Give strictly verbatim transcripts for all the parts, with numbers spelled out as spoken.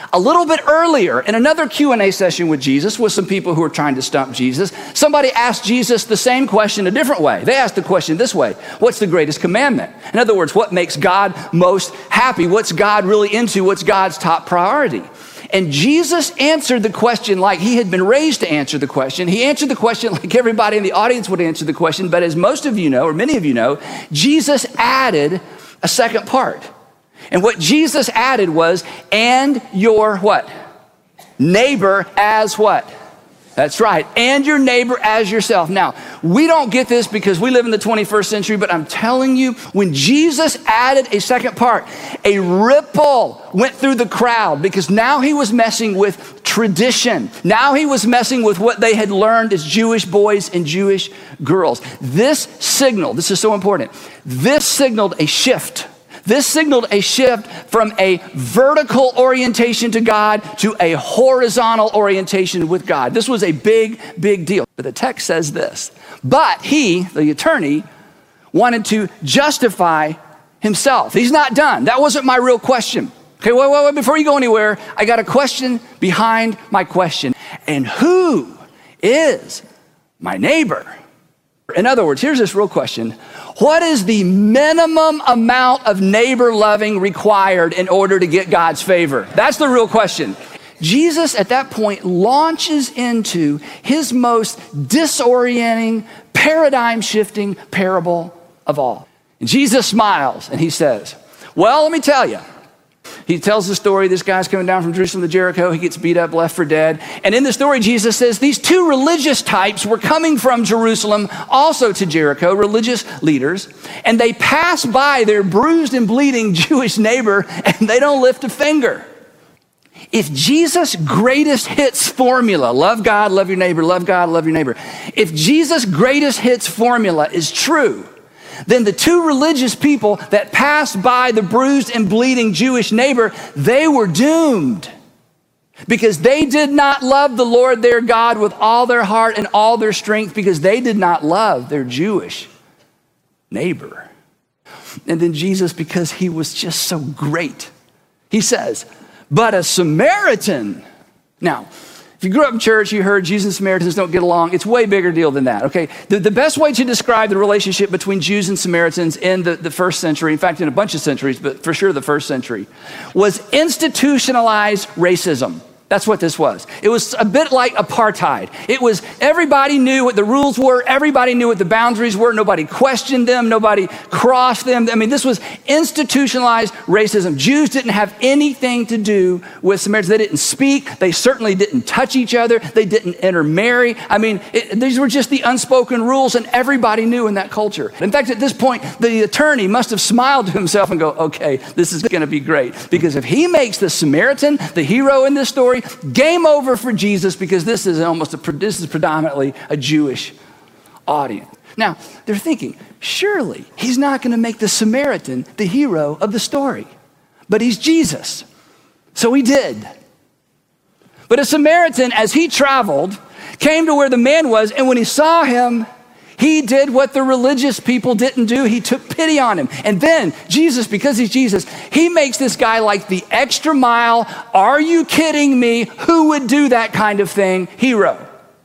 A little bit earlier, in another Q and A session with Jesus, with some people who were trying to stump Jesus, somebody asked Jesus the same question a different way. They asked the question this way: what's the greatest commandment? In other words, what makes God most happy? What's God really into? What's God's top priority? And Jesus answered the question like he had been raised to answer the question. He answered the question like everybody in the audience would answer the question, but as most of you know, or many of you know, Jesus added a second part. And what Jesus added was, and your what? Neighbor as what? That's right, and your neighbor as yourself. Now, we don't get this because we live in the twenty-first century, but I'm telling you, when Jesus added a second part, a ripple went through the crowd because now he was messing with tradition. Now he was messing with what they had learned as Jewish boys and Jewish girls. This signaled, this is so important, this signaled a shift. This signaled a shift from a vertical orientation to God to a horizontal orientation with God. This was a big, big deal. But the text says this: but he, the attorney, wanted to justify himself. He's not done. That wasn't my real question. Okay, wait, wait, wait, before you go anywhere, I got a question behind my question. And who is my neighbor? In other words, here's this real question. What is the minimum amount of neighbor loving required in order to get God's favor? That's the real question. Jesus at that point launches into his most disorienting, paradigm shifting parable of all. And Jesus smiles and he says, well, let me tell you. He tells the story, this guy's coming down from Jerusalem to Jericho. He gets beat up, left for dead. And in the story, Jesus says these two religious types were coming from Jerusalem also to Jericho, religious leaders. And they pass by their bruised and bleeding Jewish neighbor and they don't lift a finger. If Jesus' greatest hits formula, love God, love your neighbor, love God, love your neighbor. If Jesus' greatest hits formula is true, then the two religious people that passed by the bruised and bleeding Jewish neighbor, they were doomed because they did not love the Lord their God with all their heart and all their strength because they did not love their Jewish neighbor. And then Jesus, because he was just so great, he says, but a Samaritan. Now, if you grew up in church, you heard Jews and Samaritans don't get along. It's a way bigger deal than that, okay? The, the best way to describe the relationship between Jews and Samaritans in the, the first century, in fact, in a bunch of centuries, but for sure the first century, was institutionalized racism. That's what this was. It was a bit like apartheid. It was everybody knew what the rules were. Everybody knew what the boundaries were. Nobody questioned them. Nobody crossed them. I mean, this was institutionalized racism. Jews didn't have anything to do with Samaritans. They didn't speak. They certainly didn't touch each other. They didn't intermarry. I mean, it, these were just the unspoken rules, and everybody knew in that culture. In fact, at this point, the attorney must have smiled to himself and go, okay, this is going to be great. Because if he makes the Samaritan the hero in this story, game over for Jesus, because this is almost a, this is predominantly a Jewish audience. Now, they're thinking, surely he's not going to make the Samaritan the hero of the story, but he's Jesus. So he did. But a Samaritan, as he traveled, came to where the man was, and when he saw him, he did what the religious people didn't do. He took pity on him. And then Jesus, because he's Jesus, he makes this guy like the extra mile, are you kidding me? Who would do that kind of thing? Hero.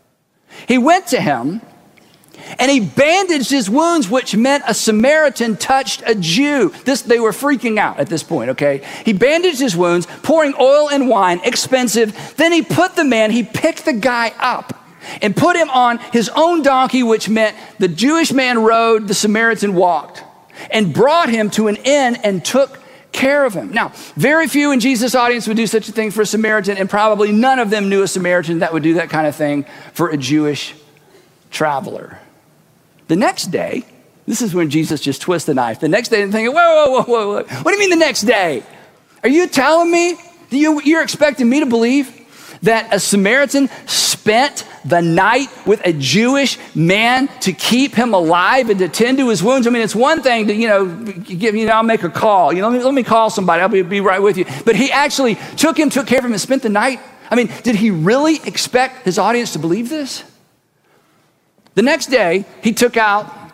He went to him and he bandaged his wounds, which meant a Samaritan touched a Jew. This, they were freaking out at this point, okay? He bandaged his wounds, pouring oil and wine, expensive. Then he put the man, he picked the guy up and put him on his own donkey, which meant the Jewish man rode, the Samaritan walked, and brought him to an inn and took care of him. Now, very few in Jesus' audience would do such a thing for a Samaritan, and probably none of them knew a Samaritan that would do that kind of thing for a Jewish traveler. The next day, this is when Jesus just twists the knife. The next day, they're thinking, whoa, whoa, whoa, whoa, whoa. What do you mean the next day? Are you telling me that you, you're expecting me to believe that a Samaritan spent the night with a Jewish man to keep him alive and to tend to his wounds? I mean, it's one thing to, you know, give, you know, I'll make a call. You know, let me, let me call somebody. I'll be, be right with you. But he actually took him, took care of him, and spent the night. I mean, did he really expect his audience to believe this? The next day, he took out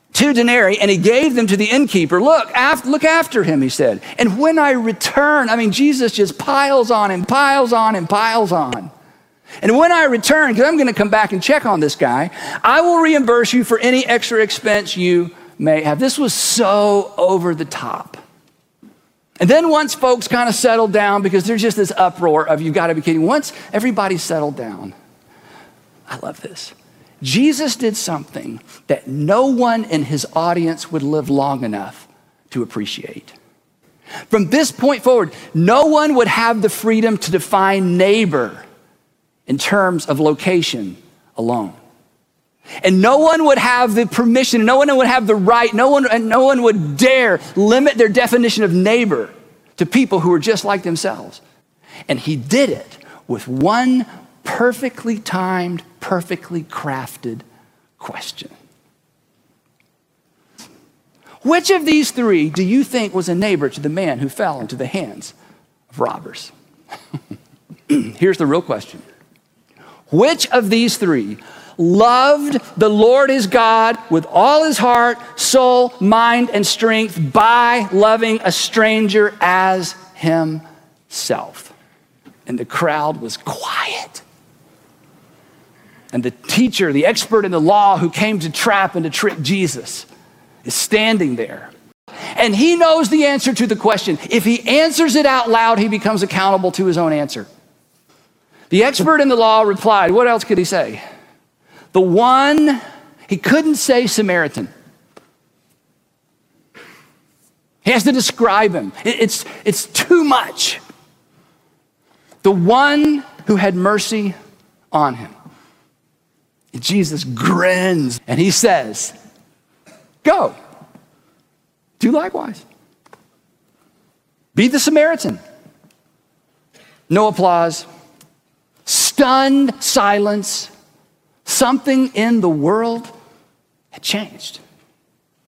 two denarii, and he gave them to the innkeeper. Look, after, look after him, he said. And when I return, I mean, Jesus just piles on him, piles on him, piles on. And when I return, because I'm going to come back and check on this guy, I will reimburse you for any extra expense you may have. This was so over the top. And then once folks kind of settled down, because there's just this uproar of, you've got to be kidding. Once everybody settled down, I love this. Jesus did something that no one in his audience would live long enough to appreciate. From this point forward, no one would have the freedom to define neighbor in terms of location alone. And no one would have the permission, no one would have the right, no one, and no one would dare limit their definition of neighbor to people who were just like themselves. And he did it with one perfectly timed, perfectly crafted question. Which of these three do you think was a neighbor to the man who fell into the hands of robbers? Here's the real question. Which of these three loved the Lord his God with all his heart, soul, mind, and strength by loving a stranger as himself? And the crowd was quiet. And the teacher, the expert in the law who came to trap and to trick Jesus, is standing there. And he knows the answer to the question. If he answers it out loud, he becomes accountable to his own answer. The expert in the law replied, what else could he say? The one, he couldn't say Samaritan. He has to describe him. It's, it's too much. The one who had mercy on him. And Jesus grins and he says, go, do likewise. Be the Samaritan. No applause. Stunned silence. Something in the world had changed.